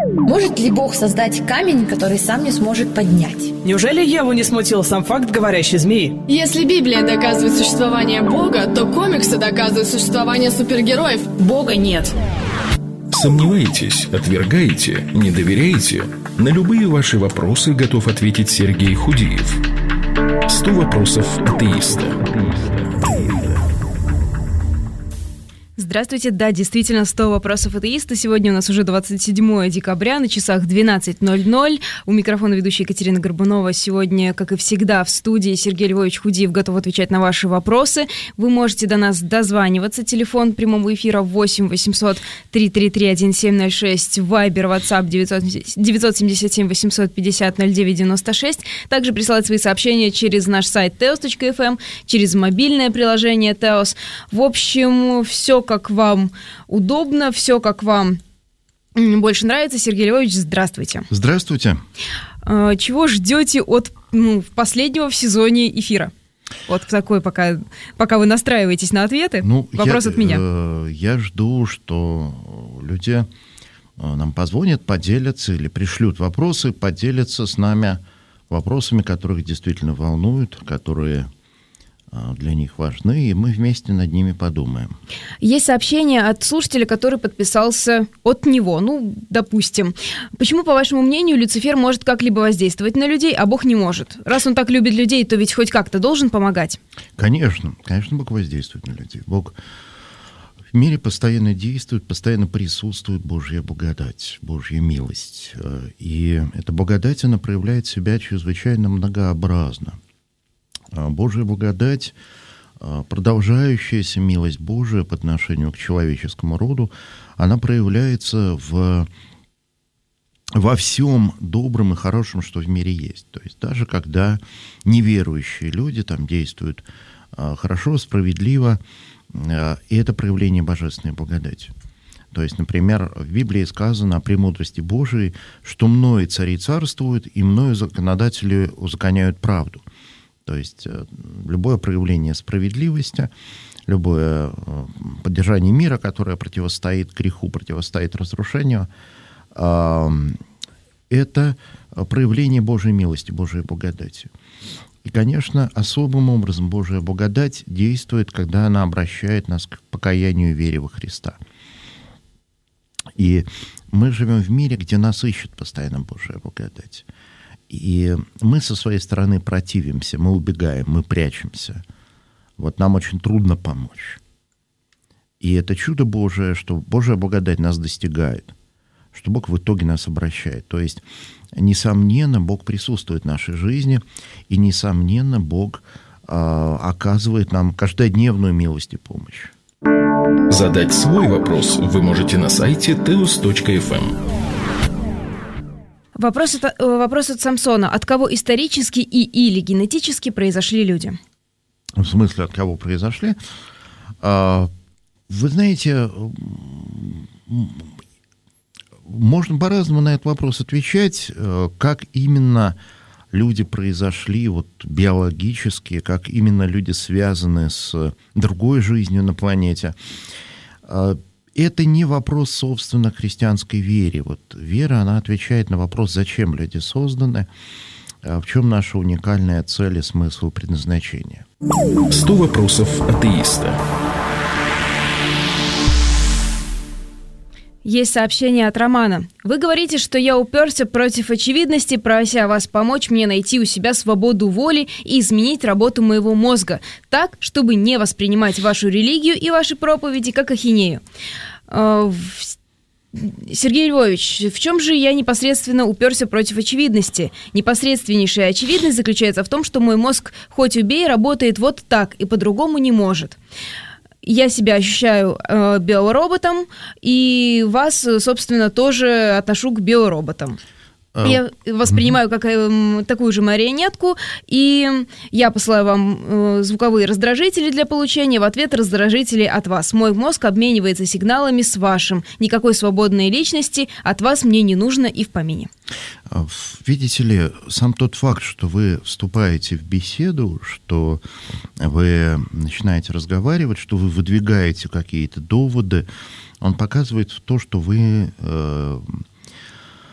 Может ли Бог создать камень, который сам не сможет поднять? Неужели Еву не смутил сам факт говорящей змеи? Если Библия доказывает существование Бога, то комиксы доказывают существование супергероев. Бога нет. Сомневаетесь, отвергаете, не доверяете? На любые ваши вопросы готов ответить Сергей Худиев. 100 вопросов атеиста. Здравствуйте, да, действительно, 100 вопросов атеиста. Сегодня у нас уже 27 декабря, на часах 12:00. У микрофона ведущая Екатерина Горбунова. Сегодня, как и всегда, в студии Сергей Львович Худиев готов отвечать на ваши вопросы. Вы можете до нас дозваниваться. Телефон прямого эфира 8 800 333 1706, Вайбер, WhatsApp 977 850 0996. Также присылать свои сообщения через наш сайт teos.fm, через мобильное приложение Teos. В общем, все как вам удобно, все как вам больше нравится. Сергей Львович, здравствуйте. Здравствуйте. Чего ждете от последнего в сезоне эфира? Вот такой, пока вы настраиваетесь на ответы, вопрос от меня. Я жду, что люди нам позвонят, поделятся или пришлют вопросы, поделятся с нами вопросами, которые их действительно волнуют, которые для них важны, и мы вместе над ними подумаем. Есть сообщение от слушателя, который подписался от него. Допустим. Почему, по вашему мнению, Люцифер может как-либо воздействовать на людей, а Бог не может? Раз он так любит людей, то ведь хоть как-то должен помогать? Конечно, Бог воздействует на людей. Бог в мире постоянно действует, постоянно присутствует Божья благодать, Божья милость. И эта благодать, она проявляет себя чрезвычайно многообразно. Божья благодать, продолжающаяся милость Божия по отношению к человеческому роду, она проявляется во всем добром и хорошем, что в мире есть. То есть даже когда неверующие люди там действуют хорошо, справедливо, и это проявление божественной благодати. То есть, например, в Библии сказано о премудрости Божией, что мною цари царствуют, и мною законодатели узаконяют правду. То есть любое проявление справедливости, любое поддержание мира, которое противостоит греху, противостоит разрушению, это проявление Божьей милости, Божьей благодати. И, конечно, особым образом Божья благодать действует, когда она обращает нас к покаянию и вере во Христа. И мы живем в мире, где нас ищет постоянно Божья благодать. И мы со своей стороны противимся, мы убегаем, мы прячемся. Вот нам очень трудно помочь. И это чудо Божие, что Божья благодать нас достигает, что Бог в итоге нас обращает. То есть, несомненно, Бог присутствует в нашей жизни, и, несомненно, Бог оказывает нам каждодневную милость и помощь. Задать свой вопрос вы можете на сайте teos.fm. Вопрос от Самсона. От кого исторически или генетически произошли люди? В смысле, от кого произошли? Вы знаете, можно по-разному на этот вопрос отвечать. Как именно люди произошли биологически, как именно люди связаны с другой жизнью на планете. Это не вопрос, собственно, христианской вере. Вера, она отвечает на вопрос, зачем люди созданы, в чем наша уникальная цель и смысл предназначения. 100 вопросов атеиста. Есть сообщение от Романа. Вы говорите, что я уперся против очевидности, прося вас помочь мне найти у себя свободу воли и изменить работу моего мозга так, чтобы не воспринимать вашу религию и ваши проповеди как ахинею. Сергей Львович, в чем же я непосредственно уперся против очевидности? Непосредственнейшая очевидность заключается в том, что мой мозг, хоть убей, работает вот так и по-другому не может. Я себя ощущаю биороботом, и вас, собственно, тоже отношу к биороботам. Я воспринимаю как такую же марионетку, и я посылаю вам звуковые раздражители для получения, в ответ раздражители от вас. Мой мозг обменивается сигналами с вашим. Никакой свободной личности от вас мне не нужно и в помине. Видите ли, сам тот факт, что вы вступаете в беседу, что вы начинаете разговаривать, что вы выдвигаете какие-то доводы, он показывает то, что вы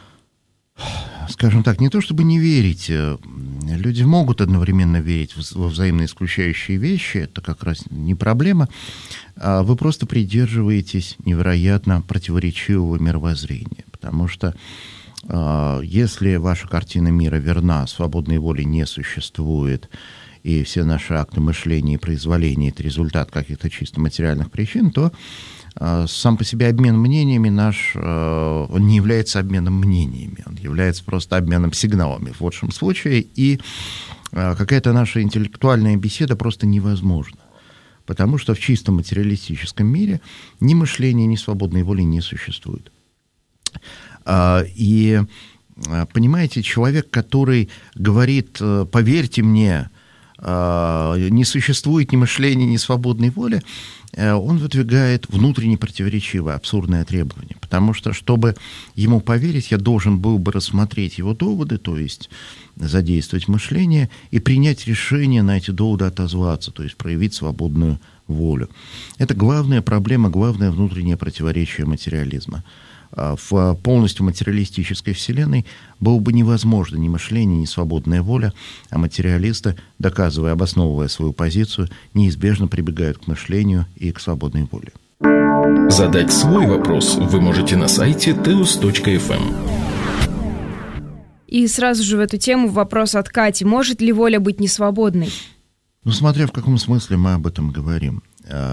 скажем так, не то чтобы не верить, люди могут одновременно верить во взаимно исключающие вещи, это как раз не проблема, вы просто придерживаетесь невероятно противоречивого мировоззрения, потому что если ваша картина мира верна, свободной воли не существует, и все наши акты мышления и произволения — это результат каких-то чисто материальных причин, то сам по себе обмен мнениями наш, он не является обменом мнениями, он является просто обменом сигналами в лучшем случае, и какая-то наша интеллектуальная беседа просто невозможна, потому что в чисто материалистическом мире ни мышления, ни свободной воли не существует. И, понимаете, человек, который говорит: поверьте мне, не существует ни мышления, ни свободной воли, он выдвигает внутренне противоречивое, абсурдное требование. Потому что, чтобы ему поверить, я должен был бы рассмотреть его доводы, то есть задействовать мышление и принять решение на эти доводы отозваться, то есть проявить свободную волю. Это главная проблема, главное внутреннее противоречие материализма. В полностью материалистической вселенной было бы невозможно ни мышление, ни свободная воля, а материалисты, доказывая, обосновывая свою позицию, неизбежно прибегают к мышлению и к свободной воле. Задать свой вопрос вы можете на сайте teos.fm. И сразу же в эту тему вопрос от Кати. Может ли воля быть несвободной? Ну, смотря в каком смысле мы об этом говорим.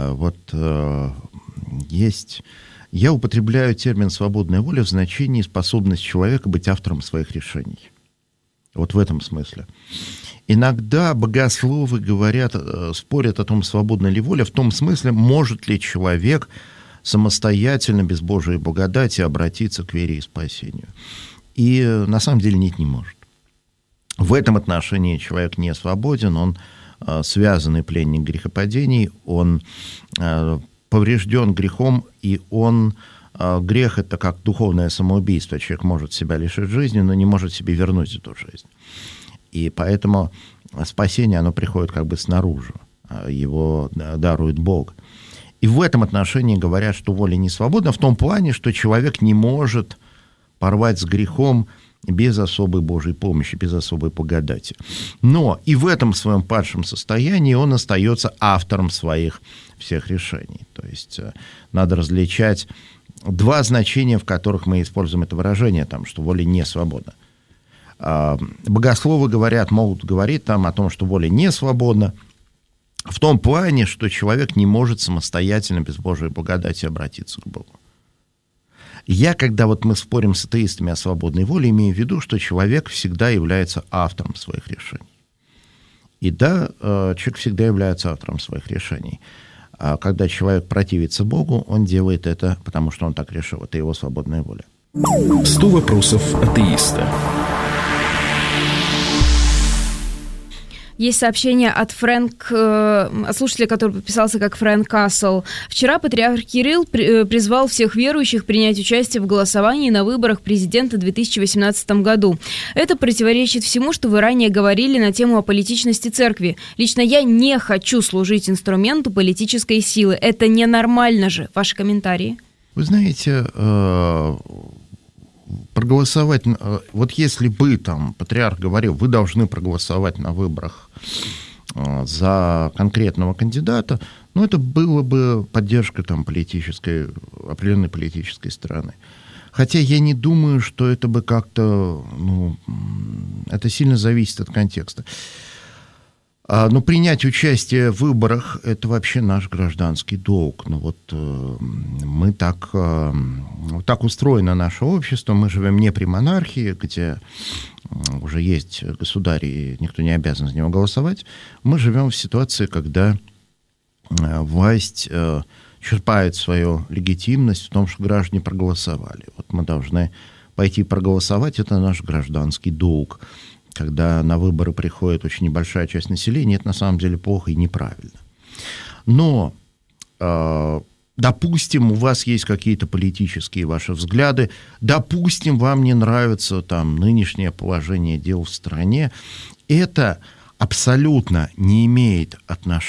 Есть... Я употребляю термин «свободная воля» в значении способность человека быть автором своих решений. Вот в этом смысле. Иногда богословы говорят, спорят о том, свободна ли воля, в том смысле, может ли человек самостоятельно, без Божией благодати, обратиться к вере и спасению. И на самом деле нет, не может. В этом отношении человек не свободен, он связанный пленник грехопадений, он поврежден грехом, и грех — это как духовное самоубийство. Человек может себя лишить жизни, но не может себе вернуть эту жизнь. И поэтому спасение, оно приходит как бы снаружи, его дарует Бог. И в этом отношении говорят, что воля не свободна, в том плане, что человек не может порвать с грехом без особой Божьей помощи, без особой благодати. Но и в этом своем падшем состоянии он остается автором своих всех решений. То есть надо различать два значения, в которых мы используем это выражение, там, что воля не свободна. Богословы могут говорить там о том, что воля не свободна, в том плане, что человек не может самостоятельно без Божьей благодати обратиться к Богу. Когда мы спорим с атеистами о свободной воле, имею в виду, что человек всегда является автором своих решений. И да, человек всегда является автором своих решений. А когда человек противится Богу, он делает это, потому что он так решил. Это его свободная воля. 100 вопросов атеиста. Есть сообщение от слушателя, который подписался как Фрэнк Кассел. Вчера патриарх Кирилл призвал всех верующих принять участие в голосовании на выборах президента в 2018 году. Это противоречит всему, что вы ранее говорили на тему о политичности церкви. Лично я не хочу служить инструменту политической силы. Это ненормально же. Ваши комментарии? Вы знаете, проголосовать, вот если бы там патриарх говорил, вы должны проголосовать на выборах за конкретного кандидата, это было бы поддержка там определенной политической стороны. Хотя я не думаю, что это бы как-то, это сильно зависит от контекста. Но принять участие в выборах – это вообще наш гражданский долг. Мы так устроено наше общество, мы живем не при монархии, где уже есть государь, и никто не обязан за него голосовать. Мы живем в ситуации, когда власть черпает свою легитимность в том, что граждане проголосовали. Мы должны пойти проголосовать, это наш гражданский долг. Когда на выборы приходит очень небольшая часть населения, это на самом деле плохо и неправильно. Но, допустим, у вас есть какие-то политические ваши взгляды, допустим, вам не нравится нынешнее положение дел в стране, это абсолютно не имеет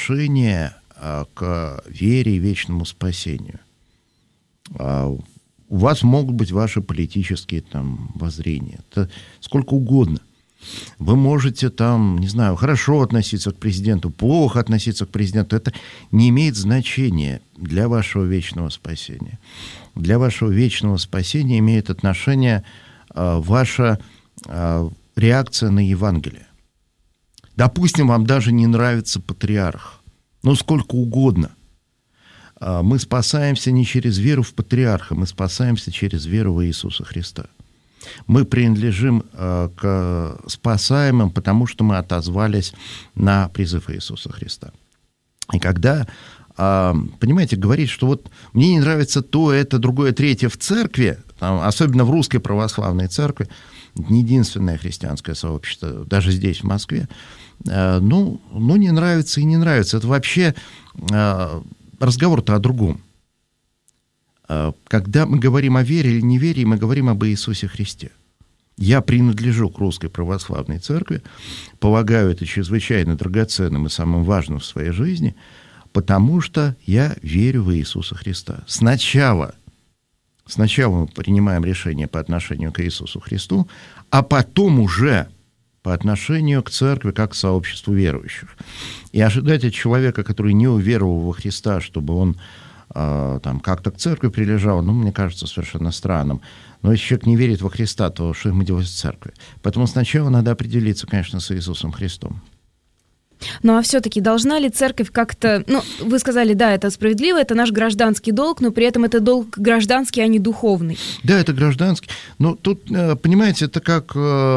отношения к вере и вечному спасению. У вас могут быть ваши политические там воззрения. Это сколько угодно. Вы можете там, не знаю, хорошо относиться к президенту, плохо относиться к президенту. Это не имеет значения для вашего вечного спасения. Для вашего вечного спасения имеет отношение ваша реакция на Евангелие. Допустим, вам даже не нравится патриарх. Ну, сколько угодно. Мы спасаемся не через веру в патриарха, мы спасаемся через веру в Иисуса Христа. Мы принадлежим к спасаемым, потому что мы отозвались на призыв Иисуса Христа. И когда, понимаете, говорить, что вот мне не нравится то, это, другое, третье в церкви, особенно в русской православной церкви, не единственное христианское сообщество, даже здесь, в Москве, ну, не нравится и не нравится. Это вообще разговор-то о другом. Когда мы говорим о вере или неверии, мы говорим об Иисусе Христе. Я принадлежу к русской православной церкви, полагаю это чрезвычайно драгоценным и самым важным в своей жизни, потому что я верю в Иисуса Христа. Сначала мы принимаем решение по отношению к Иисусу Христу, а потом уже по отношению к церкви как к сообществу верующих. И ожидать от человека, который не уверовал во Христа, чтобы он там как-то к церкви прилежал, ну, мне кажется, совершенно странным. Но если человек не верит во Христа, то что ему делать в церкви? Поэтому сначала надо определиться, конечно, с Иисусом Христом. Ну, а все-таки должна ли церковь как-то... Ну, вы сказали, да, это справедливо, это наш гражданский долг, но при этом это долг гражданский, а не духовный. Да, это гражданский. Но тут, понимаете, это как...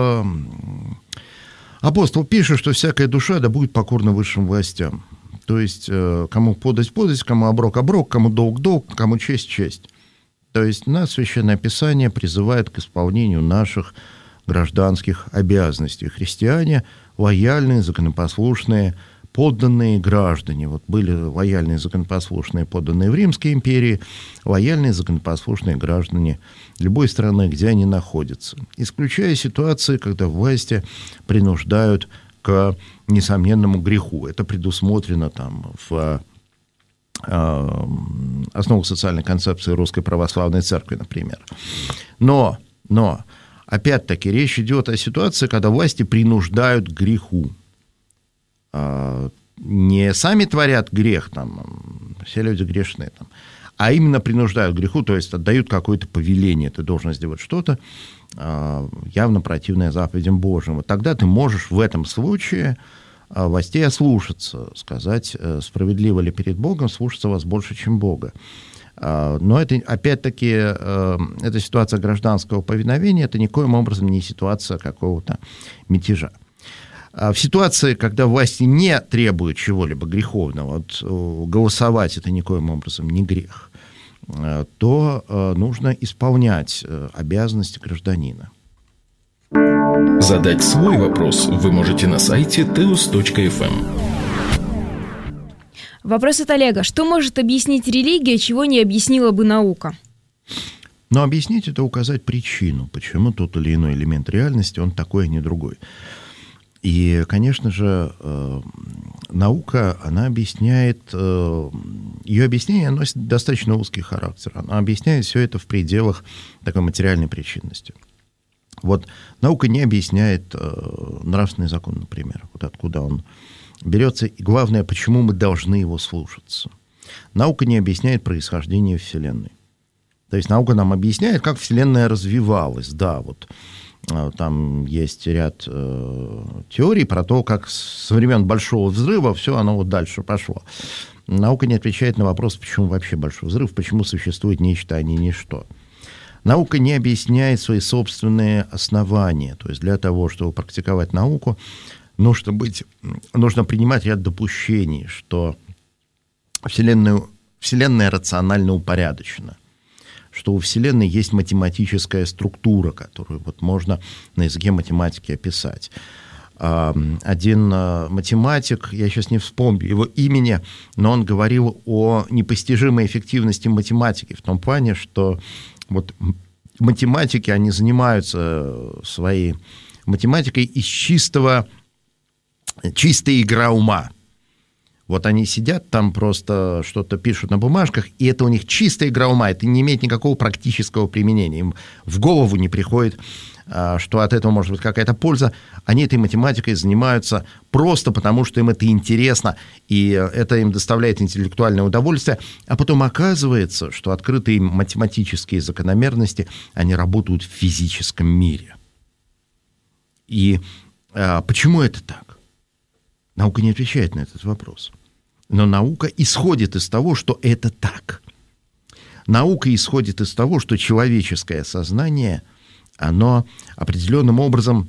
Апостол пишет, что всякая душа да будет покорна высшим властям. То есть, кому подать, кому оброк, кому долг, кому честь. То есть, нас Священное Писание призывает к исполнению наших гражданских обязанностей. Христиане лояльные, законопослушные, подданные граждане. Вот были лояльные, законопослушные, подданные в Римской империи, лояльные, законопослушные граждане любой страны, где они находятся. Исключая ситуации, когда власти принуждают к несомненному греху. Это предусмотрено там в основах социальной концепции Русской Православной Церкви, например. Но, опять-таки, речь идет о ситуации, когда власти принуждают к греху. Не сами творят грех, там, все люди грешные, там, а именно принуждают к греху, то есть отдают какое-то повеление, ты должен сделать что-то, явно противное заповедям Божьим. Вот тогда ты можешь в этом случае властей ослушаться, сказать, справедливо ли перед Богом, слушаться вас больше, чем Бога. Но это, опять-таки, это ситуация гражданского повиновения, это никоим образом не ситуация какого-то мятежа. В ситуации, когда власти не требуют чего-либо греховного, вот голосовать это никоим образом не грех, то нужно исполнять обязанности гражданина. Задать свой вопрос вы можете на сайте teos.fm. Вопрос от Олега. Что может объяснить религия, чего не объяснила бы наука? Но объяснить — это указать причину, почему тот или иной элемент реальности, он такой, а не другой. И, конечно же, наука, она объясняет, ее объяснение носит достаточно узкий характер. Она объясняет все это в пределах такой материальной причинности. Вот наука не объясняет нравственный закон, например, вот откуда он берется, и главное, почему мы должны его слушаться. Наука не объясняет происхождение Вселенной. То есть наука нам объясняет, как Вселенная развивалась, да, вот. Там есть ряд теорий про то, как со времен Большого взрыва все оно вот дальше пошло. Наука не отвечает на вопрос, почему вообще Большой взрыв, почему существует нечто, а не ничто. Наука не объясняет свои собственные основания. То есть для того, чтобы практиковать науку, нужно принимать ряд допущений, что Вселенная рационально упорядочена, что у Вселенной есть математическая структура, которую вот можно на языке математики описать. Один математик, я сейчас не вспомню его имени, но он говорил о непостижимой эффективности математики, в том плане, что вот математики, они занимаются своей математикой из чистой игра ума. Вот они сидят там, просто что-то пишут на бумажках, и это у них чистая игра ума, это не имеет никакого практического применения. Им в голову не приходит, что от этого может быть какая-то польза. Они этой математикой занимаются просто потому, что им это интересно, и это им доставляет интеллектуальное удовольствие. А потом оказывается, что открытые математические закономерности, они работают в физическом мире. И почему это так? Наука не отвечает на этот вопрос. Но наука исходит из того, что это так. Наука исходит из того, что человеческое сознание, оно определенным образом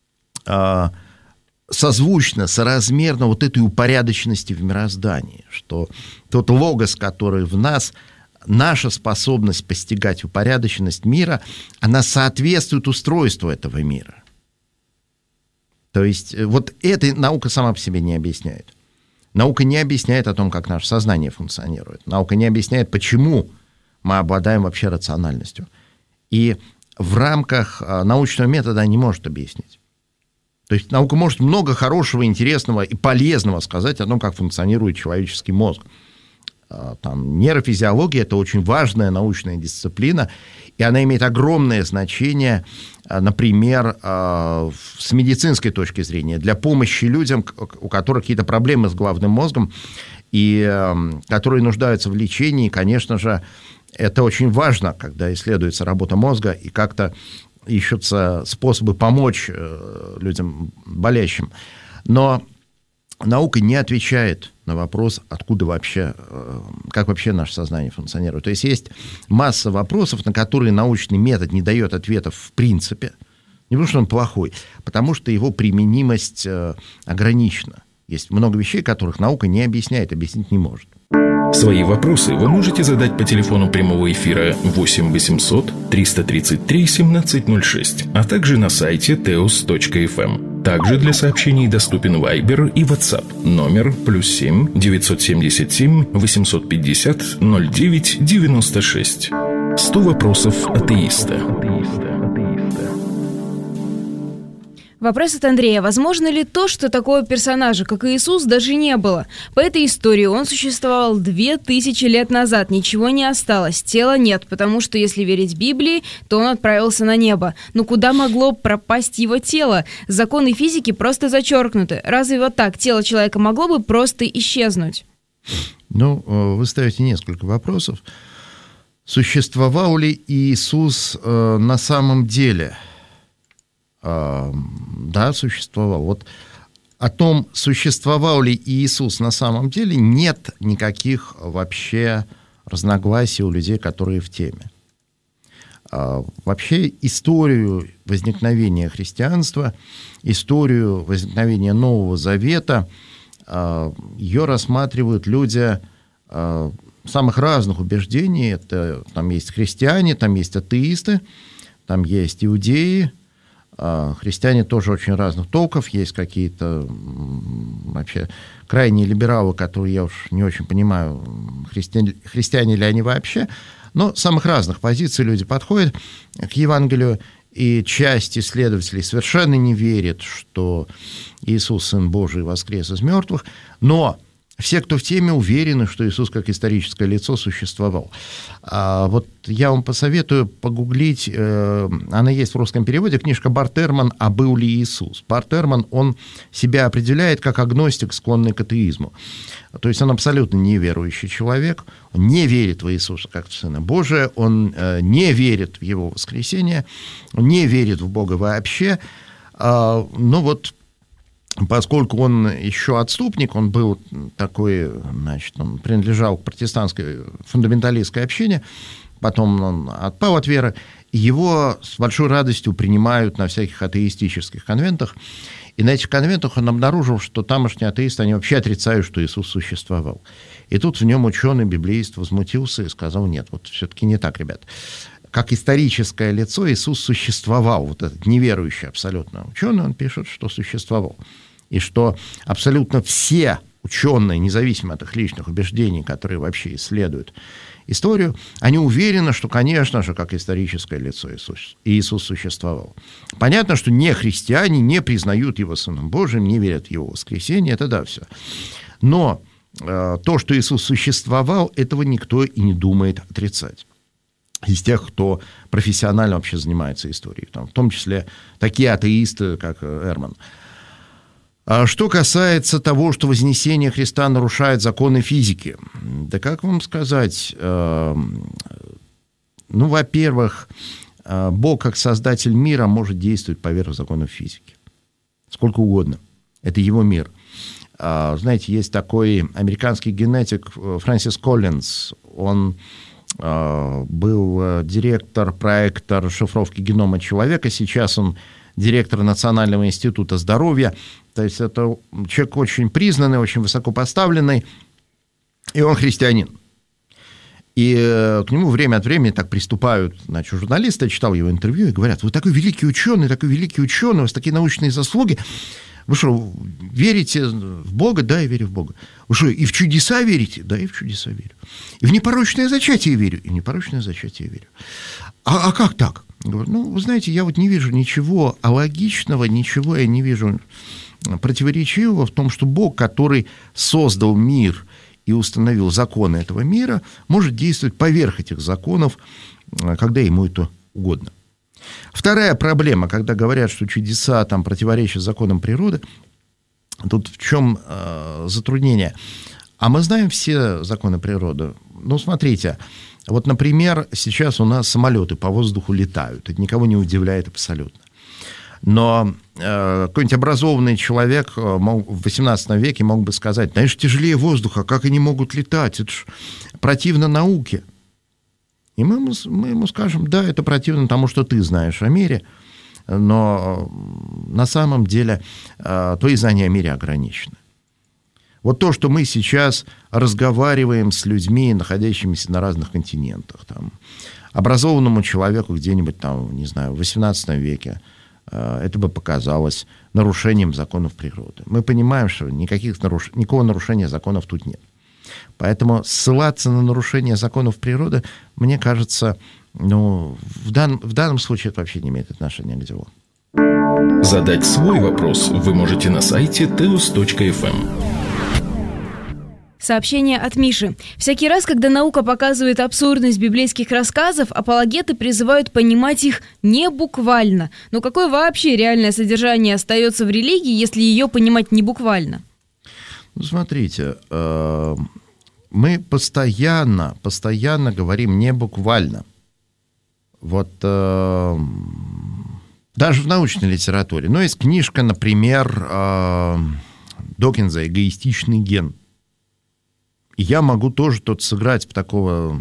созвучно, соразмерно вот этой упорядоченности в мироздании, что тот логос, который в нас, наша способность постигать упорядоченность мира, она соответствует устройству этого мира. То есть вот это наука сама по себе не объясняет. Наука не объясняет о том, как наше сознание функционирует. Наука не объясняет, почему мы обладаем вообще рациональностью. И в рамках научного метода не может объяснить. То есть наука может много хорошего, интересного и полезного сказать о том, как функционирует человеческий мозг. Там, нейрофизиология – это очень важная научная дисциплина, и она имеет огромное значение, например, с медицинской точки зрения, для помощи людям, у которых какие-то проблемы с головным мозгом, и которые нуждаются в лечении. Конечно же, это очень важно, когда исследуется работа мозга, и как-то ищутся способы помочь людям болящим. Но наука не отвечает на вопрос, откуда вообще, как вообще наше сознание функционирует. То есть есть масса вопросов, на которые научный метод не дает ответов в принципе. Не потому что он плохой, потому что его применимость ограничена. Есть много вещей, которых наука не объясняет, объяснить не может. Свои вопросы вы можете задать по телефону прямого эфира 8 800 333 1706, а также на сайте teos.fm. Также для сообщений доступен Viber и WhatsApp. Номер +7 977 850 09 96. 100 вопросов атеиста. Вопрос от Андрея. Возможно ли то, что такого персонажа, как Иисус, даже не было? По этой истории он существовал 2000 лет назад, ничего не осталось, тела нет, потому что, если верить Библии, то он отправился на небо. Но куда могло пропасть его тело? Законы физики просто зачеркнуты. Разве вот так тело человека могло бы просто исчезнуть? Ну, вы ставите несколько вопросов. Существовал ли Иисус на самом деле? Да, существовал. Вот о том, существовал ли Иисус на самом деле, нет никаких вообще разногласий у людей, которые в теме. Вообще историю возникновения христианства, историю возникновения Нового Завета, ее рассматривают люди самых разных убеждений. Это, там есть христиане, там есть атеисты, там есть иудеи. Христиане тоже очень разных толков, есть какие-то вообще крайние либералы, которые я уж не очень понимаю, христиане ли они вообще, но самых разных позиций люди подходят к Евангелию, и часть исследователей совершенно не верит, что Иисус, Сын Божий, воскрес из мертвых, но все, кто в теме, уверены, что Иисус как историческое лицо существовал. Вот я вам посоветую погуглить, она есть в русском переводе, книжка Барт Эрман «А был ли Иисус?». Барт Эрман, он себя определяет как агностик, склонный к атеизму. То есть он абсолютно неверующий человек, он не верит в Иисуса как в Сына Божия, он не верит в Его воскресение, он не верит в Бога вообще. Но вот поскольку он еще отступник, он был такой, значит, он принадлежал к протестантской фундаменталистской общине, потом он отпал от веры, и его с большой радостью принимают на всяких атеистических конвентах, и на этих конвентах он обнаружил, что тамошние атеисты, они вообще отрицают, что Иисус существовал. И тут в нем ученый-библеист возмутился и сказал: нет, вот все-таки не так, ребят. Как историческое лицо Иисус существовал. Вот этот неверующий абсолютно ученый, он пишет, что существовал. И что абсолютно все ученые, независимо от их личных убеждений, которые вообще исследуют историю, они уверены, что, конечно же, как историческое лицо Иисус существовал. Понятно, что не христиане не признают Его Сыном Божиим, не верят в Его воскресение, это да, все. Но то, что Иисус существовал, этого никто и не думает отрицать. Из тех, кто профессионально вообще занимается историей, там, в том числе такие атеисты, как Эрман. А что касается того, что вознесение Христа нарушает законы физики, да как вам сказать, во-первых, Бог как создатель мира может действовать поверх законов физики. Сколько угодно. Это его мир. Знаете, есть такой американский генетик Фрэнсис Коллинз. Он был директор проекта расшифровки генома человека. Сейчас он директор Национального института здоровья. То есть это человек очень признанный, очень высокопоставленный. И он христианин. И к нему время от времени так приступают, значит, журналисты, я читал его интервью, и говорят: вы такой великий ученый, у вас такие научные заслуги. Вы что, верите в Бога? Да, я верю в Бога. Вы что, и в чудеса верите? Да, и в чудеса верю. И в непорочное зачатие верю? И в непорочное зачатие верю. А как так? Говорю, вы знаете, я вот не вижу ничего алогичного, ничего я не вижу противоречивого в том, что Бог, который создал мир и установил законы этого мира, может действовать поверх этих законов, когда ему это угодно. Вторая проблема, когда говорят, что чудеса там противоречат законам природы, тут в чем затруднение? А мы знаем все законы природы. Смотрите, вот, например, сейчас у нас самолеты по воздуху летают. Это никого не удивляет абсолютно. Но какой-нибудь образованный человек в XVIII веке мог бы сказать: знаешь, тяжелее воздуха, как они могут летать? Это ж противно науке. И мы ему скажем: да, это противно тому, что ты знаешь о мире, но на самом деле твои знания о мире ограничены. Вот то, что мы сейчас разговариваем с людьми, находящимися на разных континентах, там, образованному человеку где-нибудь там, не знаю, в XVIII веке, это бы показалось нарушением законов природы. Мы понимаем, что никакого нарушения законов тут нет. Поэтому ссылаться на нарушение законов природы, мне кажется, в данном случае это вообще не имеет отношения к делу. Задать свой вопрос вы можете на сайте teos.fm. Сообщение от Миши. Всякий раз, когда наука показывает абсурдность библейских рассказов, апологеты призывают понимать их не буквально. Но какое вообще реальное содержание остается в религии, если ее понимать не буквально? Смотрите, мы постоянно говорим не буквально. Вот даже в научной литературе. Есть книжка, например, Докинза «Эгоистичный ген». И я могу тоже тут сыграть в такого,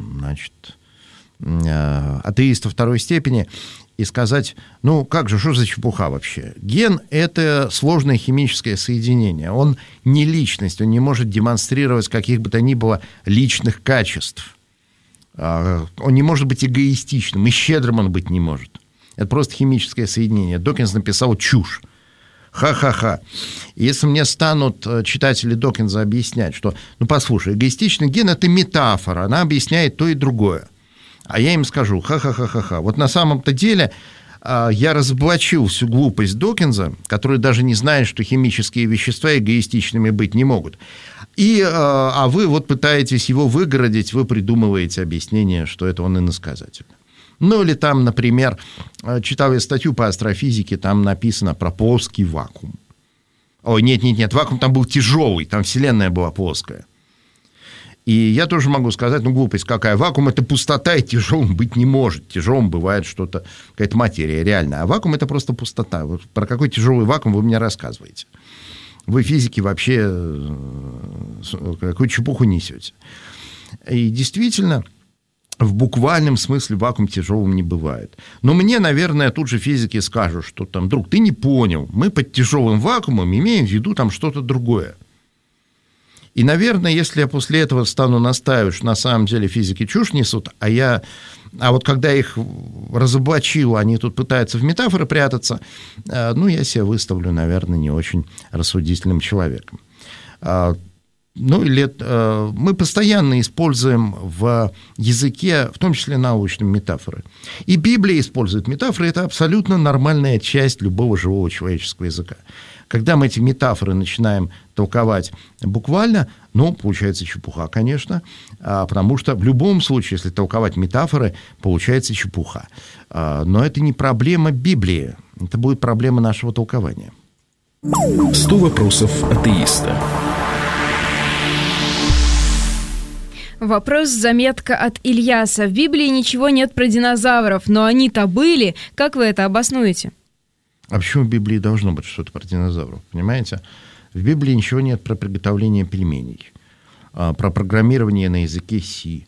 атеиста второй степени и сказать: что за чепуха вообще? Ген – это сложное химическое соединение. Он не личность, он не может демонстрировать каких бы то ни было личных качеств. Он не может быть эгоистичным, и щедрым он быть не может. Это просто химическое соединение. Докинз написал чушь. Ха-ха-ха. Если мне станут читатели Докинза объяснять, что, послушай, эгоистичный ген – это метафора, она объясняет то и другое. А я им скажу: ха-ха-ха-ха-ха. Вот на самом-то деле я разоблачил всю глупость Докинза, который даже не знает, что химические вещества эгоистичными быть не могут. А вы вот пытаетесь его выгородить, вы придумываете объяснение, что это он иносказательный. Или там, например, читал я статью по астрофизике, там написано про плоский вакуум. Ой, нет, вакуум там был тяжелый, там Вселенная была плоская. И я тоже могу сказать, глупость какая. Вакуум – это пустота, и тяжелым быть не может. Тяжелым бывает что-то, какая-то материя реальная. А вакуум – это просто пустота. Вот про какой тяжелый вакуум вы мне рассказываете? Вы, физики, вообще какую чепуху несете. И действительно, в буквальном смысле вакуум тяжелым не бывает. Но мне, наверное, тут же физики скажут, что там: друг, ты не понял, мы под тяжелым вакуумом имеем в виду там что-то другое. И, наверное, если я после этого стану настаивать, что на самом деле физики чушь несут, а вот когда их разоблачил, они тут пытаются в метафоры прятаться, я себя выставлю, наверное, не очень рассудительным человеком. мы постоянно используем в языке, в том числе научные метафоры. И Библия использует метафоры, это абсолютно нормальная часть любого живого человеческого языка. Когда мы эти метафоры начинаем толковать буквально, получается чепуха, конечно, потому что в любом случае, если толковать метафоры, получается чепуха. Но это не проблема Библии, это будет проблема нашего толкования. 100 вопросов атеиста. Вопрос-заметка от Ильяса. В Библии ничего нет про динозавров, но они-то были. Как вы это обоснуете? А почему в Библии должно быть что-то про динозавров? Понимаете? В Библии ничего нет про приготовление пельменей, про программирование на языке C,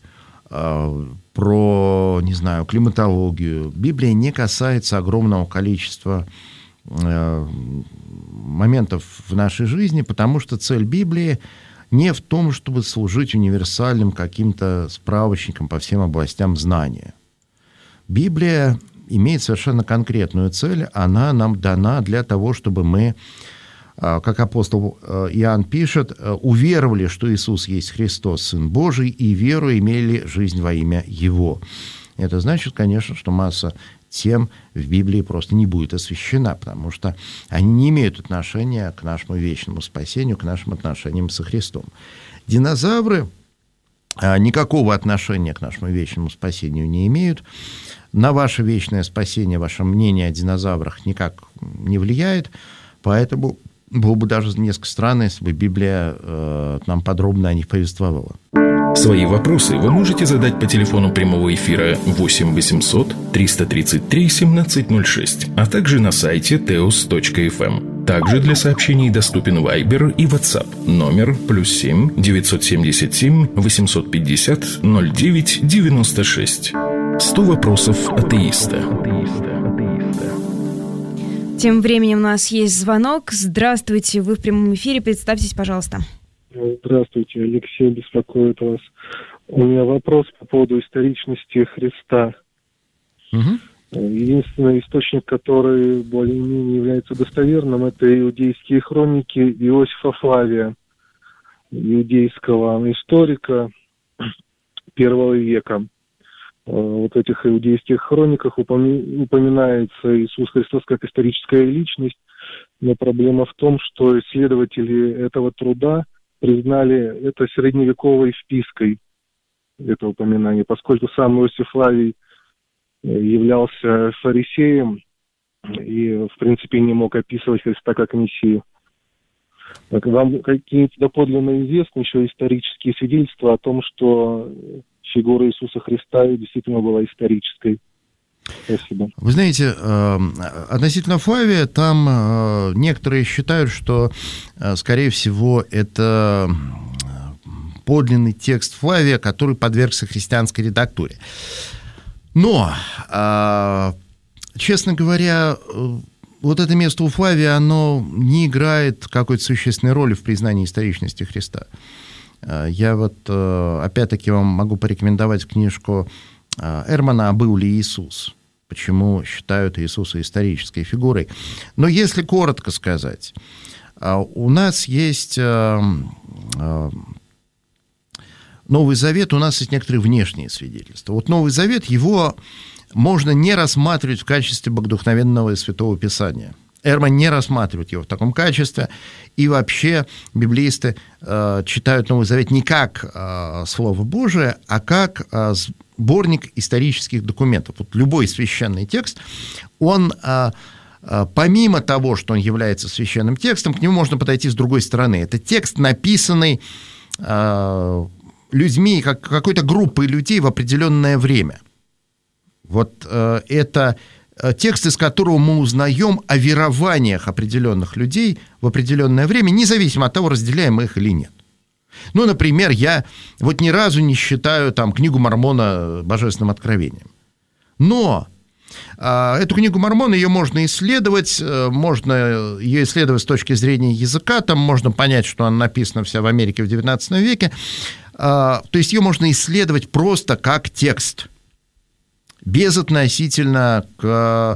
про, не знаю, климатологию. Библия не касается огромного количества моментов в нашей жизни, потому что цель Библии не в том, чтобы служить универсальным каким-то справочником по всем областям знания. Библия имеет совершенно конкретную цель. Она нам дана для того, чтобы мы, как апостол Иоанн пишет, уверовали, что Иисус есть Христос, Сын Божий, и веру имели жизнь во имя Его. Это значит, конечно, что масса тем в Библии просто не будет освящена, потому что они не имеют отношения к нашему вечному спасению, к нашим отношениям со Христом. Динозавры никакого отношения к нашему вечному спасению не имеют. На ваше вечное спасение, ваше мнение о динозаврах никак не влияет, поэтому было бы даже несколько странно, если бы Библия нам подробно о них повествовала. Свои вопросы вы можете задать по телефону прямого эфира 8 800 333 1706, а также на сайте teos.fm. Также для сообщений доступен Viber и WhatsApp. Номер +7 977 850 09 96. 100 вопросов атеиста. Тем временем у нас есть звонок. Здравствуйте, вы в прямом эфире. Представьтесь, пожалуйста. Здравствуйте, Алексей беспокоит вас. У меня вопрос по поводу историчности Христа. Единственный источник, который более-менее является достоверным, это иудейские хроники Иосифа Флавия, иудейского историка I века. Вот в этих иудейских хрониках упоминается Иисус Христос как историческая личность, но проблема в том, что исследователи этого труда признали это средневековой впиской, это упоминание, поскольку сам Иосиф Флавий являлся фарисеем и, в принципе, не мог описывать Христа как Мессию. Так, вам какие-то доподлинно известны еще исторические свидетельства о том, что фигура Иисуса Христа действительно была исторической? Спасибо. Вы знаете, относительно Флавия, там некоторые считают, что, скорее всего, это подлинный текст Флавия, который подвергся христианской редактуре. Но, честно говоря, вот это место у Флавия, оно не играет какой-то существенной роли в признании историчности Христа. Я вот, опять-таки, вам могу порекомендовать книжку Эрмана «А был ли Иисус?», почему считают Иисуса исторической фигурой. Но если коротко сказать, у нас есть Новый Завет, у нас есть некоторые внешние свидетельства. Вот Новый Завет, его можно не рассматривать в качестве богодухновенного и Святого Писания. Эрман не рассматривает его в таком качестве, и вообще библеисты читают Новый Завет не как Слово Божие, а как сборник исторических документов. Вот любой священный текст, он, помимо того, что он является священным текстом, к нему можно подойти с другой стороны. Это текст, написанный людьми, какой-то группой людей в определенное время. Вот это текст, из которого мы узнаем о верованиях определенных людей в определенное время, независимо от того, разделяем мы их или нет. Ну, например, я вот ни разу не считаю там книгу Мормона божественным откровением. Но эту книгу Мормона, ее можно исследовать, можно ее исследовать с точки зрения языка, там можно понять, что она написана вся в Америке в XIX веке. То есть ее можно исследовать просто как текст, безотносительно к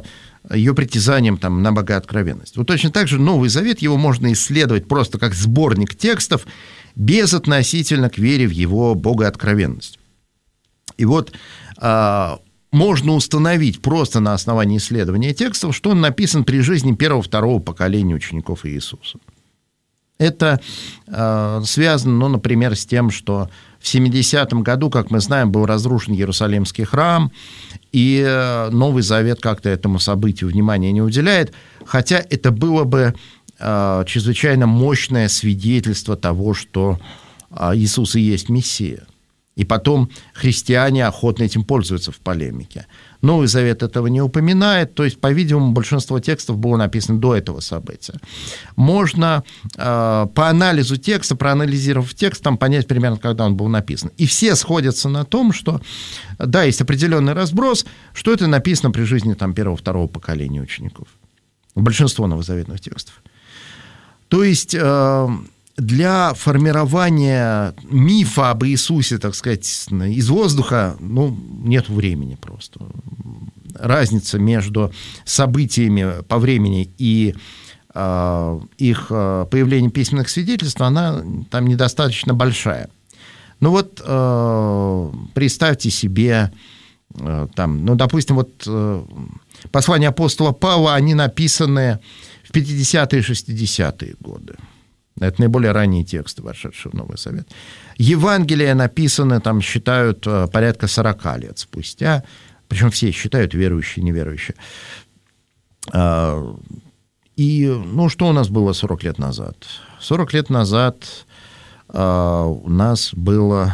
ее притязанием там, на богооткровенность. Вот точно так же Новый Завет, его можно исследовать просто как сборник текстов, безотносительно к вере в его богооткровенность. И вот можно установить просто на основании исследования текстов, что он написан при жизни первого-второго поколения учеников Иисуса. Это связано, например, с тем, что в 70-м году, как мы знаем, был разрушен Иерусалимский храм, и Новый Завет как-то этому событию внимания не уделяет, хотя это было бы чрезвычайно мощное свидетельство того, что Иисус и есть Мессия. И потом христиане охотно этим пользуются в полемике. Новый Завет этого не упоминает, то есть, по-видимому, большинство текстов было написано до этого события. Можно по анализу текста, проанализировав текст, там понять примерно, когда он был написан. И все сходятся на том, что, да, есть определенный разброс, что это написано при жизни там, первого-второго поколения учеников. Большинство новозаветных текстов. То есть для формирования мифа об Иисусе, так сказать, из воздуха, нет времени просто. Разница между событиями по времени и их появлением письменных свидетельств, она там недостаточно большая. Представьте себе, допустим, послания апостола Павла, они написаны в 50-е и 60-е годы. Это наиболее ранние тексты, вошедшие в Новый Завет. Евангелия написаны, там, считают, порядка 40 лет спустя. Причем все считают, верующие, неверующие. И, что у нас было 40 лет назад? 40 лет назад у нас было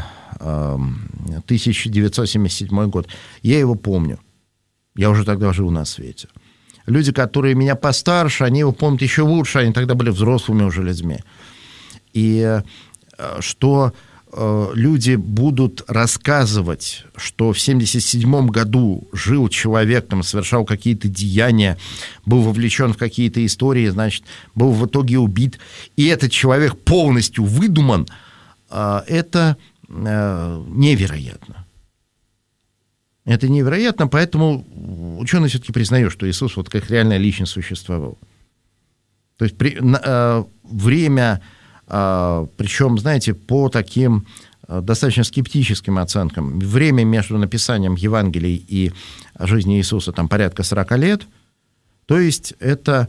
1977 год. Я его помню. Я уже тогда жил на свете. Люди, которые меня постарше, они его помнят еще лучше, они тогда были взрослыми уже людьми. И что люди будут рассказывать, что в 1977 году жил человек, там, совершал какие-то деяния, был вовлечен в какие-то истории, значит, был в итоге убит, и этот человек полностью выдуман, это невероятно. Это невероятно, поэтому ученые все-таки признают, что Иисус вот как реальная личность существовал. То есть время, причем, знаете, по таким достаточно скептическим оценкам, время между написанием Евангелий и жизни Иисуса там порядка 40 лет, то есть это,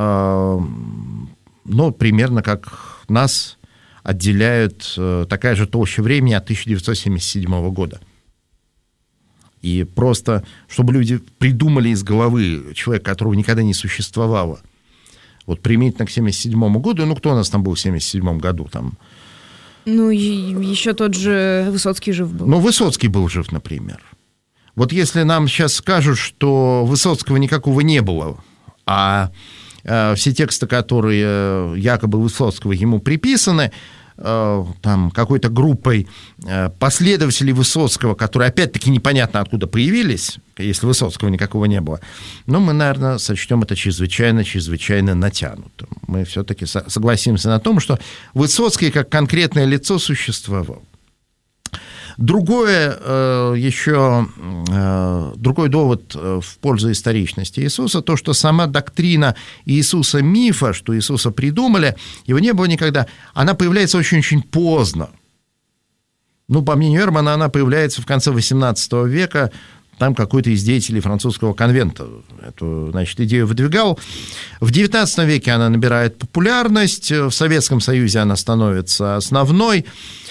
примерно как нас отделяет такая же толща времени от 1977 года. И просто, чтобы люди придумали из головы человека, которого никогда не существовало, вот применительно к 1977 году, кто у нас там был в 1977 году? Там? Еще тот же Высоцкий жив был. Высоцкий был жив, например. Вот если нам сейчас скажут, что Высоцкого никакого не было, а все тексты, которые якобы Высоцкого ему приписаны, там, какой-то группой последователей Высоцкого, которые, опять-таки, непонятно откуда появились, если Высоцкого никакого не было, но мы, наверное, сочтем это чрезвычайно натянутым. Мы все-таки согласимся на том, что Высоцкий как конкретное лицо существовал. Другой довод в пользу историчности Иисуса, то, что сама доктрина Иисуса мифа, что Иисуса придумали, его не было никогда, она появляется очень-очень поздно. По мнению Эрмана, она появляется в конце XVIII века, там какой-то из деятелей французского конвента эту, идею выдвигал. В XIX веке она набирает популярность, в Советском Союзе она становится основной,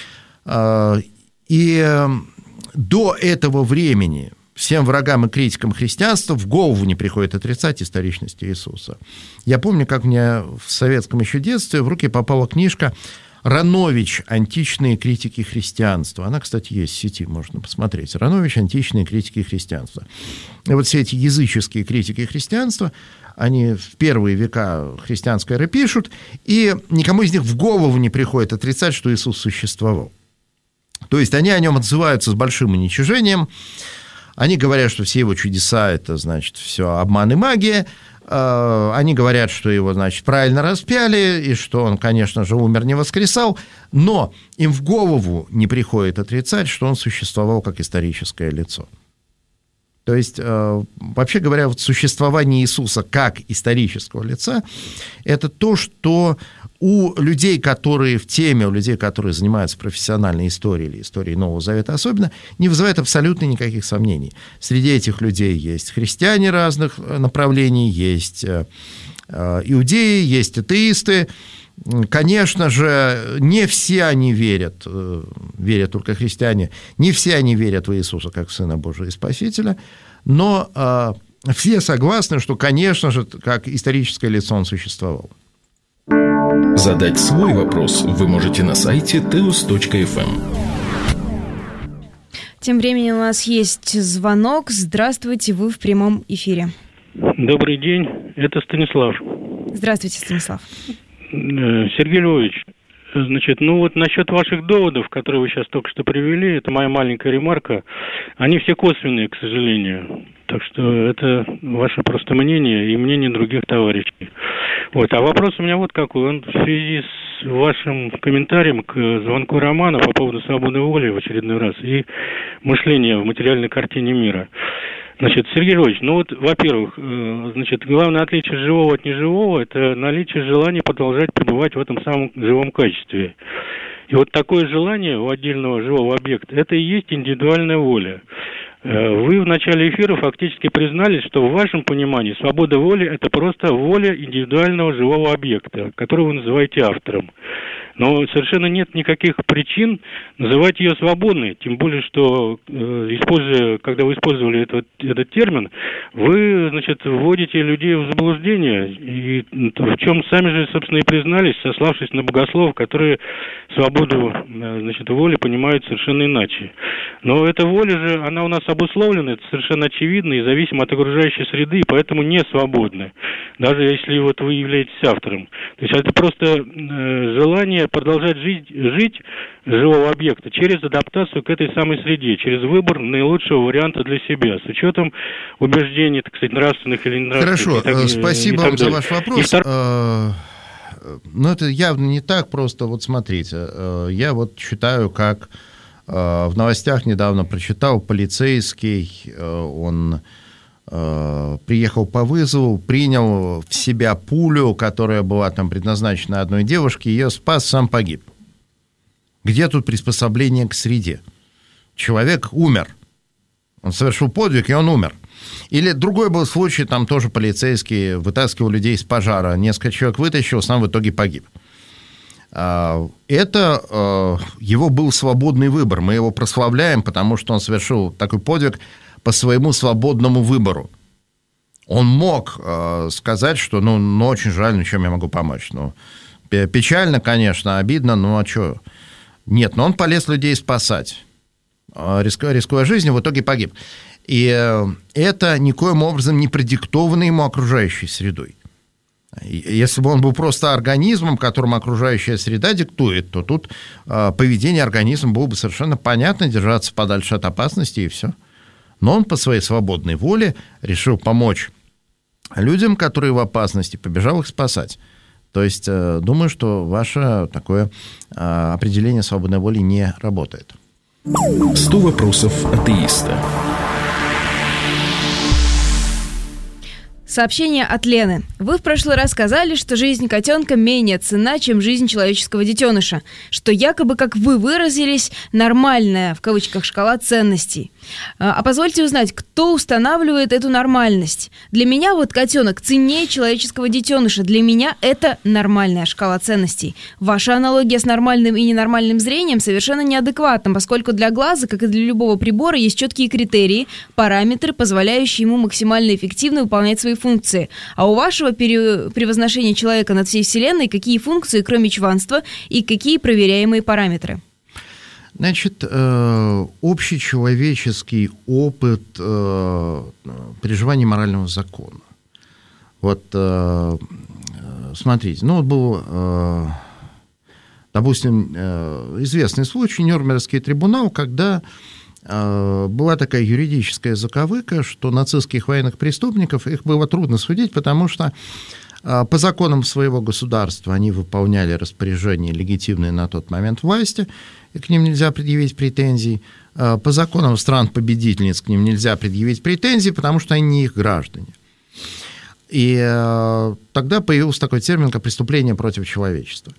и до этого времени всем врагам и критикам христианства в голову не приходит отрицать историчность Иисуса. Я помню, как мне в советском еще детстве в руки попала книжка «Ранович. Античные критики христианства». Она, кстати, есть в сети, можно посмотреть. «Ранович. Античные критики христианства». И вот все эти языческие критики христианства, они в первые века христианской эры пишут, и никому из них в голову не приходит отрицать, что Иисус существовал. То есть они о нем отзываются с большим уничижением, они говорят, что все его чудеса – это, все обман и магия, они говорят, что его, правильно распяли, и что он, конечно же, умер, не воскресал, но им в голову не приходит отрицать, что он существовал как историческое лицо. То есть, вообще говоря, вот существование Иисуса как исторического лица – это то, что у людей, которые в теме, у людей, которые занимаются профессиональной историей или историей Нового Завета особенно, не вызывает абсолютно никаких сомнений. Среди этих людей есть христиане разных направлений, есть иудеи, есть атеисты. Конечно же, не все они верят только христиане, не все они верят в Иисуса как в Сына Божия и Спасителя, но все согласны, что, конечно же, как историческое лицо он существовал. Задать свой вопрос вы можете на сайте teos.fm. Тем временем у нас есть звонок. Здравствуйте, вы в прямом эфире. Добрый день, это Станислав. Здравствуйте, Станислав. Сергей Львович, значит, насчет ваших доводов, которые вы сейчас только что привели, это моя маленькая ремарка, они все косвенные, к сожалению. Так что это ваше просто мнение и мнение других товарищей. А вопрос у меня вот какой. Он в связи с вашим комментарием к звонку Романа по поводу свободы воли в очередной раз и мышления в материальной картине мира. Значит, Сергей Львович, во-первых, главное отличие живого от неживого – это наличие желания продолжать пребывать в этом самом живом качестве. И вот такое желание у отдельного живого объекта – это и есть индивидуальная воля. Вы в начале эфира фактически признались, что в вашем понимании свобода воли – это просто воля индивидуального живого объекта, которого вы называете автором. Но совершенно нет никаких причин называть ее свободной, тем более, что, когда вы использовали этот термин, вы, вводите людей в заблуждение, и в чем сами же, собственно, и признались, сославшись на богословов, которые свободу, воли понимают совершенно иначе. Но эта воля же, она у нас обусловлена, это совершенно очевидно, и зависимо от окружающей среды, и поэтому не свободна, даже если вы являетесь автором. То есть это просто желание продолжать жить живого объекта через адаптацию к этой самой среде, через выбор наилучшего варианта для себя, с учетом убеждений, так сказать, нравственных или ненравственных. Хорошо, спасибо вам за ваш вопрос. Но это явно не так просто. Вот смотрите, я считаю, как в новостях недавно прочитал, полицейский, он приехал по вызову, принял в себя пулю, которая была там предназначена одной девушке, ее спас, сам погиб. Где тут приспособление к среде? Человек умер. Он совершил подвиг, и он умер. Или другой был случай, там тоже полицейский вытаскивал людей из пожара, несколько человек вытащил, сам в итоге погиб. Это его был свободный выбор. Мы его прославляем, потому что он совершил такой подвиг по своему свободному выбору. Он мог сказать, что очень жаль, чем я могу помочь. Печально, конечно, обидно, а что? Нет, но он полез людей спасать, рискуя жизнью, в итоге погиб. И это никоим образом не продиктовано ему окружающей средой. Если бы он был просто организмом, которому окружающая среда диктует, то тут поведение организма было бы совершенно понятно, держаться подальше от опасности и все. Но он по своей свободной воле решил помочь людям, которые в опасности, побежал их спасать. То есть, думаю, что ваше такое определение свободной воли не работает. 100 вопросов атеиста. Сообщение от Лены. Вы в прошлый раз сказали, что жизнь котенка менее ценна, чем жизнь человеческого детеныша, что якобы, как вы выразились, нормальная, в кавычках, шкала ценностей. А позвольте узнать, кто устанавливает эту нормальность? Для меня котенок ценнее человеческого детеныша. Для меня это нормальная шкала ценностей. Ваша аналогия с нормальным и ненормальным зрением совершенно неадекватна, поскольку для глаза, как и для любого прибора, есть четкие критерии, параметры, позволяющие ему максимально эффективно выполнять свои функции. А у вашего превозношения человека над всей Вселенной какие функции, кроме чванства, и какие проверяемые параметры? Значит, общечеловеческий опыт переживания морального закона. Смотрите, был, допустим, известный случай, Нюрнбергский трибунал, когда была такая юридическая заковыка, что нацистских военных преступников, их было трудно судить, потому что по законам своего государства они выполняли распоряжения легитимные на тот момент власти, и к ним нельзя предъявить претензий. по законам стран-победительниц к ним нельзя предъявить претензии, потому что они не их граждане. И тогда появился такой термин, как преступление против человечества.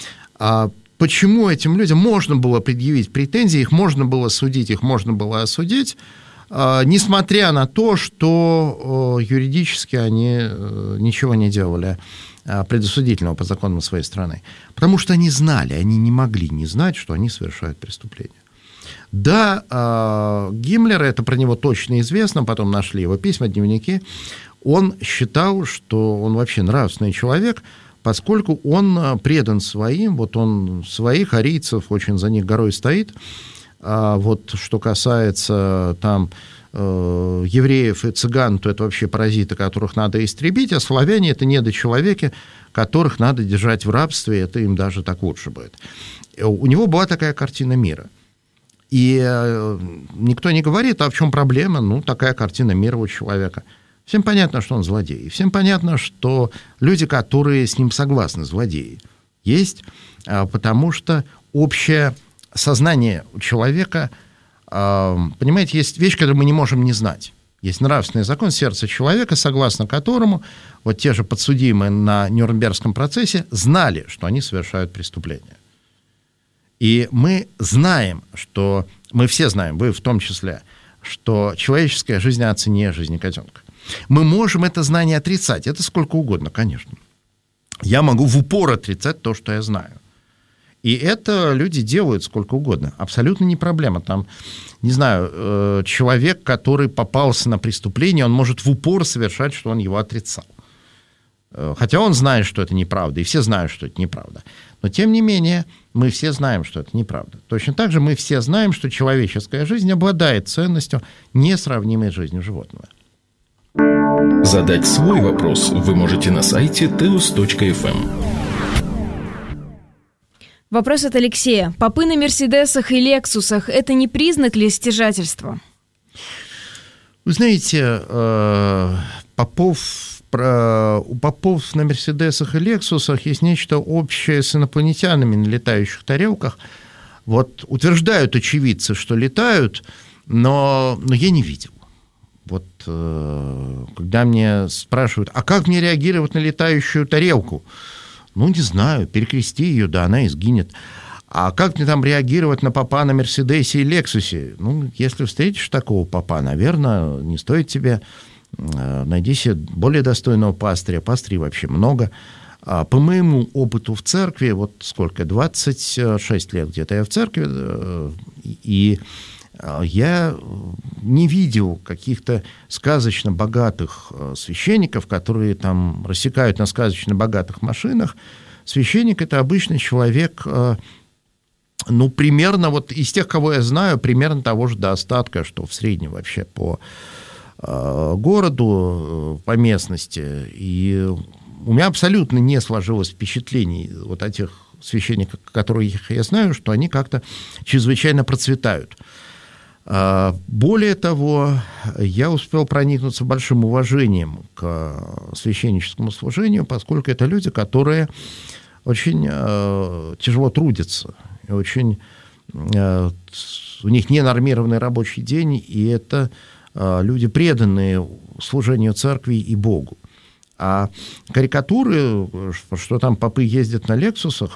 Почему этим людям можно было предъявить претензии, их можно было судить, их можно было осудить, несмотря на то, что юридически они ничего не делали предосудительного по законам своей страны. Потому что они знали, они не могли не знать, что они совершают преступление. Да, Гиммлер, это про него точно известно, потом нашли его письма, дневники, он считал, что он вообще нравственный человек, поскольку он предан своим, вот он своих арийцев очень за них горой стоит. А вот что касается там евреев и цыган, то это вообще паразиты, которых надо истребить, а славяне – это недочеловеки, которых надо держать в рабстве, это им даже так лучше будет. У него была такая картина мира. И никто не говорит, а в чем проблема? Ну, такая картина мира у человека. Всем понятно, что он злодей. Всем понятно, что люди, которые с ним согласны, злодеи, есть, потому что общее сознание у человека, понимаете, есть вещь, которую мы не можем не знать. Есть нравственный закон сердца человека, согласно которому вот те же подсудимые на Нюрнбергском процессе знали, что они совершают преступление. И мы знаем, что, мы все знаем, вы в том числе, что человеческая жизнь ценнее жизни котенка. Мы можем это знание отрицать, это сколько угодно, конечно. Я могу в упор отрицать то, что я знаю. И это люди делают сколько угодно. Абсолютно не проблема. Там, не знаю, человек, который попался на преступление, он может в упор совершать, что он его отрицал. Хотя он знает, что это неправда, и все знают, что это неправда. Но, тем не менее, мы все знаем, что это неправда. Точно так же мы все знаем, что человеческая жизнь обладает ценностью, несравнимой с жизнью животного. Задать свой вопрос вы можете на сайте teos.fm. Вопрос от Алексея. Попы на Мерседесах и Лексусах – это не признак ли стяжательства? Вы знаете, у попов на Мерседесах и Лексусах есть нечто общее с инопланетянами на летающих тарелках. Вот утверждают очевидцы, что летают, но я не видел. Вот когда мне спрашивают, а как мне реагировать на летающую тарелку? Ну, не знаю, перекрести ее, да, она и сгинет. А как мне там реагировать на попа на Мерседесе и Лексусе? Ну, если встретишь такого попа, наверное, не стоит тебе. Найди себе более достойного пастыря. Пастырей вообще много. По моему опыту в церкви, вот сколько, 26 лет где-то я в церкви, и я не видел каких-то сказочно богатых священников, которые там рассекают на сказочно богатых машинах. Священник – это обычный человек, ну, примерно, вот из тех, кого я знаю, примерно того же достатка, что в среднем вообще по городу, по местности. И у меня абсолютно не сложилось впечатлений вот о тех священниках, которых я знаю, что они как-то чрезвычайно процветают. Более того, я успел проникнуться большим уважением к священническому служению, поскольку это люди, которые очень тяжело трудятся, и очень, у них ненормированный рабочий день, и это люди, преданные служению церкви и Богу. А карикатуры, что там попы ездят на Лексусах,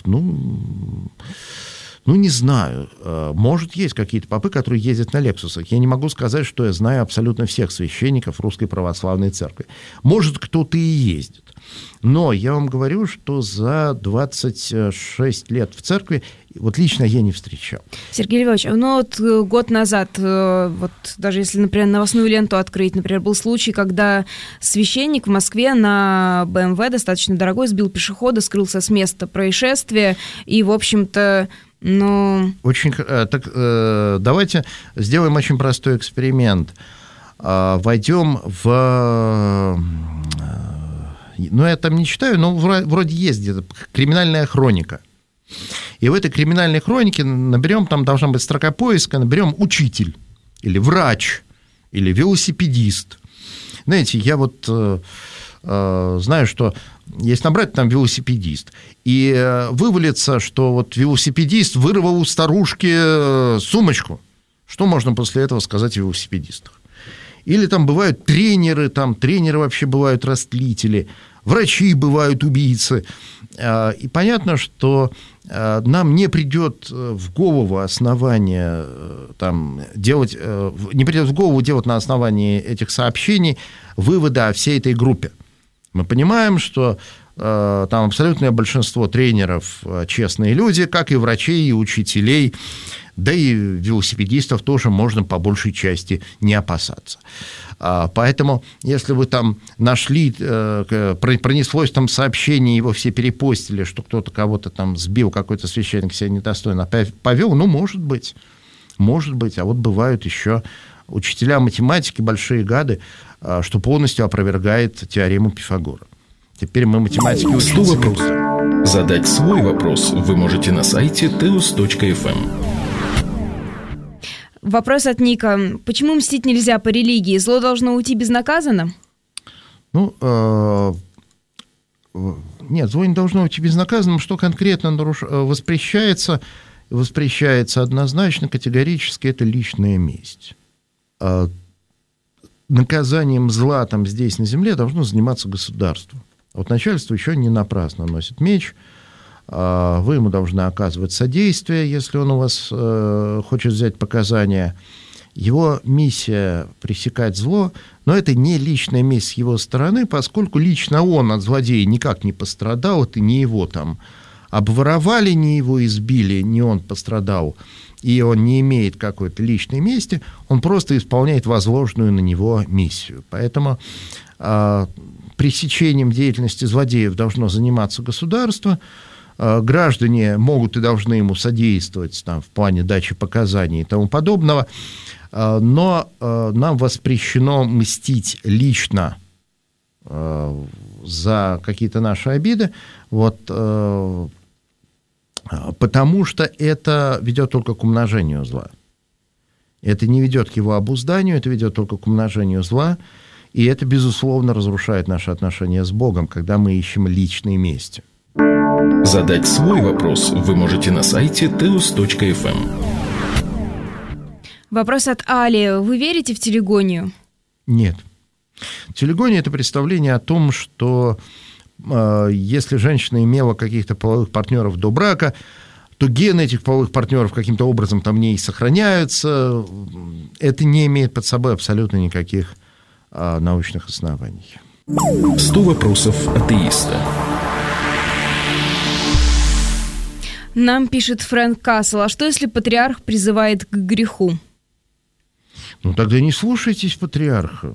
ну, не знаю. Может, есть какие-то попы, которые ездят на Лексусах. Я не могу сказать, что я знаю абсолютно всех священников Русской Православной Церкви. Может, кто-то и ездит. Но я вам говорю, что за 26 лет в церкви вот лично я не встречал. Сергей Львович, ну вот год назад, вот даже если, например, новостную ленту открыть, например, был случай, когда священник в Москве на БМВ достаточно дорогой сбил пешехода, скрылся с места происшествия, и, в общем-то, Очень, так, давайте сделаем очень простой эксперимент. Войдем в... Ну, я там не читаю, но вроде есть где-то криминальная хроника. И в этой криминальной хронике наберем, там должна быть строка поиска, наберем учитель, или врач, или велосипедист. Знаете, я вот знаю, что если набрать там велосипедист, и вывалится, что вот велосипедист вырвал у старушки сумочку, Что можно после этого сказать о велосипедистах? Или там бывают тренеры вообще бывают растлители, врачи бывают убийцы. И понятно, что нам не придет в голову основание не придет в голову делать на основании этих сообщений выводы о всей этой группе. Мы понимаем, что там абсолютное большинство тренеров честные люди, как и врачей, и учителей, да и велосипедистов тоже можно по большей части не опасаться. Поэтому, если вы там нашли, пронеслось там сообщение, его все перепостили, что кто-то кого-то там сбил, какой-то священник себя недостойно повел, может быть. А вот бывают еще учителя математики, большие гады, что полностью опровергает теорему Пифагора. Теперь мы математики учимся. 100 вопросов. Задать свой вопрос вы можете на сайте teos.fm. Вопрос от Ника. Почему мстить нельзя по религии? Зло должно уйти безнаказанно? Нет, зло не должно уйти безнаказанным. Что конкретно воспрещается однозначно, категорически, это личная месть. Наказанием зла там здесь, на земле, должно заниматься государство. Вот начальство еще не напрасно носит меч. Вы ему должны оказывать содействие, если он у вас хочет взять показания. Его миссия – пресекать зло, но это не личная месть с его стороны, поскольку лично он от злодея никак не пострадал, это не его там обворовали, не его избили, не он пострадал, и он не имеет какой-то личной мести, он просто исполняет возложенную на него миссию. Поэтому пресечением деятельности злодеев должно заниматься государство. Граждане могут и должны ему содействовать там, в плане дачи показаний и тому подобного, но нам воспрещено мстить лично за какие-то наши обиды, потому что это ведет только к умножению зла. Это не ведет к его обузданию, это ведет только к умножению зла, и это, безусловно, разрушает наши отношения с Богом, когда мы ищем личные мести. Задать свой вопрос вы можете на сайте teos.fm. Вопрос от Али. Вы верите в телегонию? Нет. Телегония – это представление о том, что если женщина имела каких-то половых партнеров до брака, то гены этих половых партнеров каким-то образом там в ней сохраняются. Это не имеет под собой абсолютно никаких научных оснований. 100 вопросов атеиста. Нам пишет Фрэнк Кассел. А что, если патриарх призывает к греху? Тогда не слушайтесь патриарха.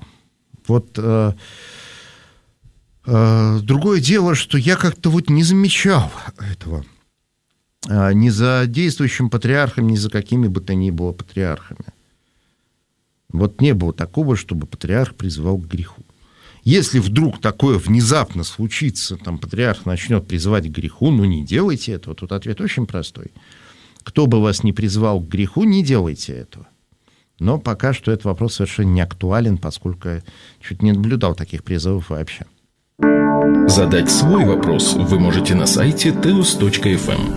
Другое дело, что я как-то не замечал этого. Ни за действующим патриархом, ни за какими бы то ни было патриархами. Не было такого, чтобы патриарх призывал к греху. Если вдруг такое внезапно случится, там патриарх начнет призывать к греху, не делайте этого. Тут ответ очень простой. Кто бы вас не призвал к греху, не делайте этого. Но пока что этот вопрос совершенно не актуален, поскольку я чуть не наблюдал таких призывов вообще. Задать свой вопрос вы можете на сайте teos.fm.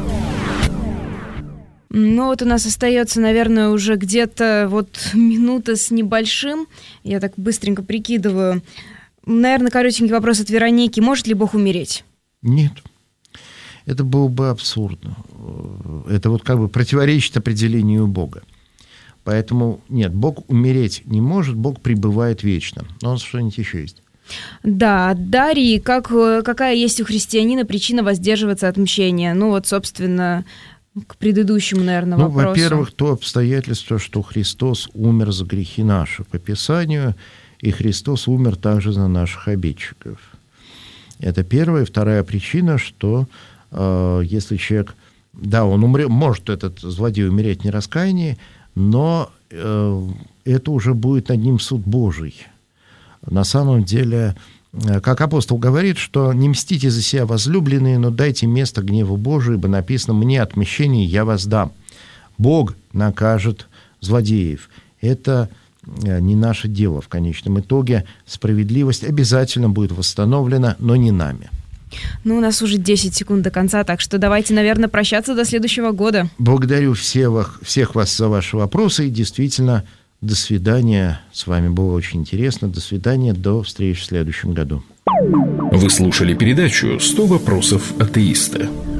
У нас остается, наверное, уже где-то минута с небольшим. Я так быстренько прикидываю. Наверное, коротенький вопрос от Вероники. Может ли Бог умереть? Нет. Это было бы абсурдно. Это противоречит определению Бога. Поэтому нет, Бог умереть не может, Бог пребывает вечно. Но у нас что-нибудь еще есть. Да, от Дарьи. Какая есть у христианина причина воздерживаться от мщения? Собственно, к предыдущему, наверное, вопросу. Во-первых, то обстоятельство, что Христос умер за грехи наши по Писанию, и Христос умер также за наших обидчиков. Это первая. И вторая причина, что если человек... Да, он умрет, может этот злодей умереть в нераскаянии, но это уже будет над ним суд Божий. На самом деле, как апостол говорит, что не мстите за себя, возлюбленные, но дайте место гневу Божию, ибо написано: «Мне отмщение я воздам». Бог накажет злодеев. Это не наше дело в конечном итоге. Справедливость обязательно будет восстановлена, но не нами. Ну, у нас уже 10 секунд до конца, так что давайте, наверное, прощаться до следующего года. Благодарю всех вас за ваши вопросы. И действительно, до свидания. С вами было очень интересно. До свидания. До встречи в следующем году. Вы слушали передачу «100 вопросов атеиста».